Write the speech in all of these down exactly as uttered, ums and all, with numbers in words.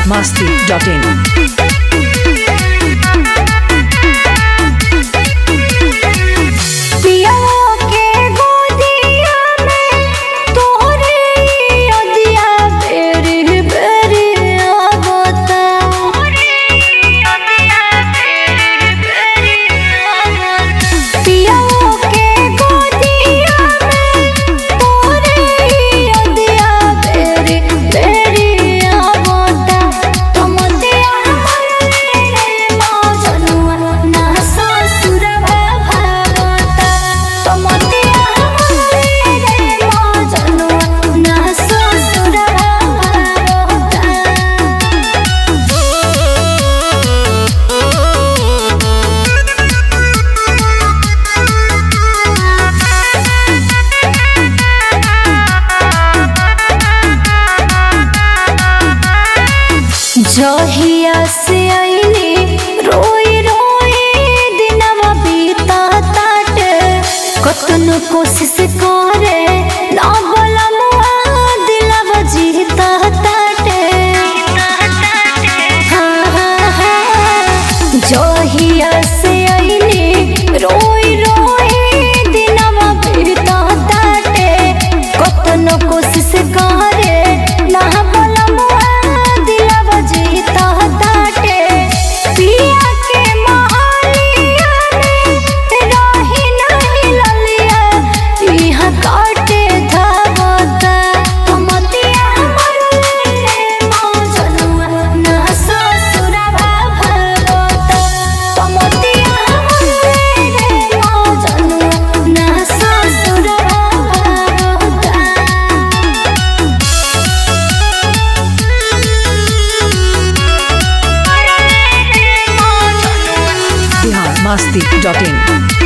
masti dot in. जहिया से आईनी रोई रोई दिनवा बीता ताटे कतन कोशिश करे ना बलमुआ दिलवा जीता ताटे हाँ हाँ हाँ जहिया से आईनी रोई रोई दिनवा बीता ताटे कतन कोशिश करे ना masti dot in.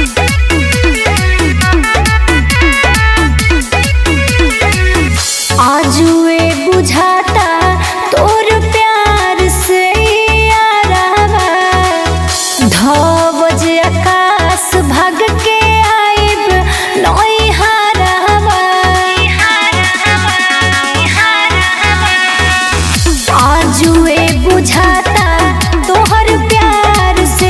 आजुए बुझाता तोर प्यार से यारावा धवज आकाश भाग के आइब नई हारावा आजुए बुझाता तोहर प्यार से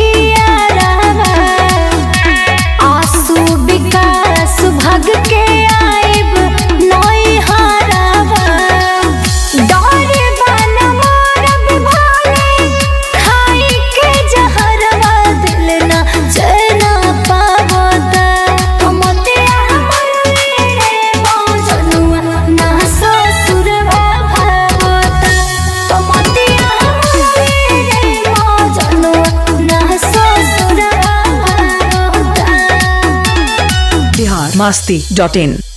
भाग के आइब नई हारावा डरे बन मरब भाले खाई के जहरवा दिल ना चैना पावता हमते हमरे मौजनुआ ना ससुरवा भावता हमते हमरे मौजनुआ ना ससुरवा भावता masti dot in.